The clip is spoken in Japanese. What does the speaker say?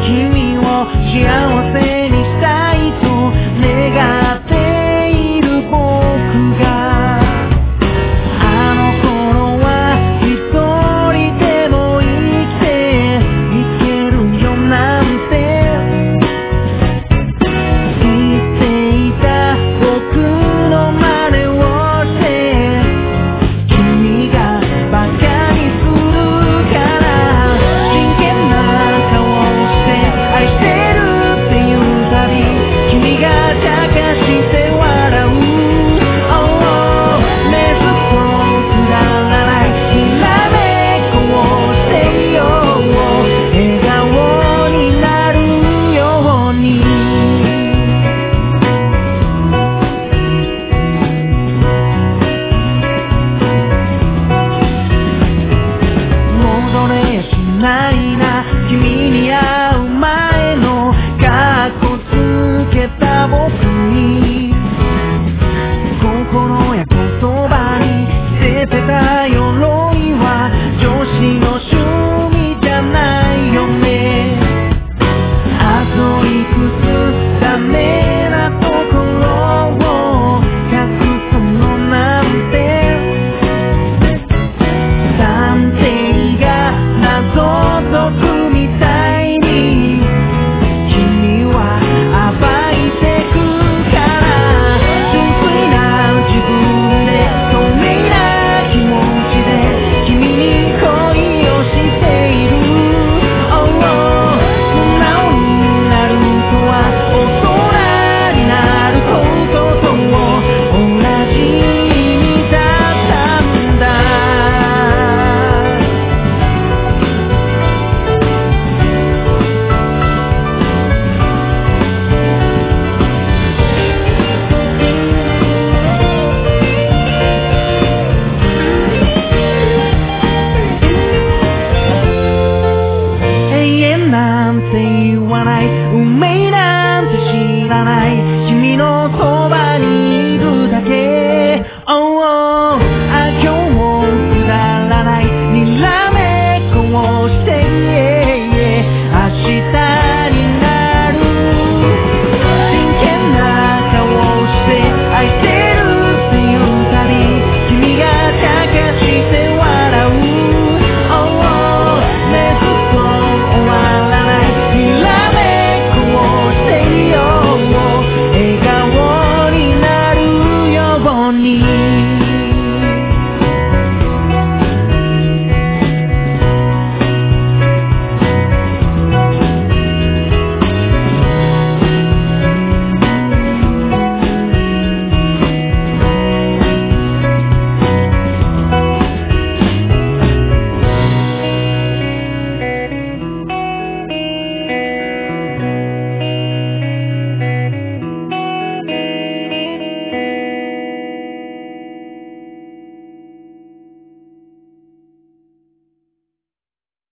君を幸せにしたいと願っている僕があの頃は一人でも生きていけるよなんて言っていた僕の真似をして君がバカにするから真剣な顔して愛してるっていうたび君が茶化して笑う Oh ねずっとくだらないひらめこをしていよう笑顔になるように戻れやしないな君に会う前のかっこつけた僕に心や言葉に捨ててた鎧は女子の趣味じゃないよねあといくつダメなところを隠すのなんて探偵が謎解くみたいに君は暴いてくから純粋な自分で透明な気持ちで君に恋をしている Oh 素直になるとは大人になることと同じ意味だったんだ永遠なんて言わない運命なんて知らない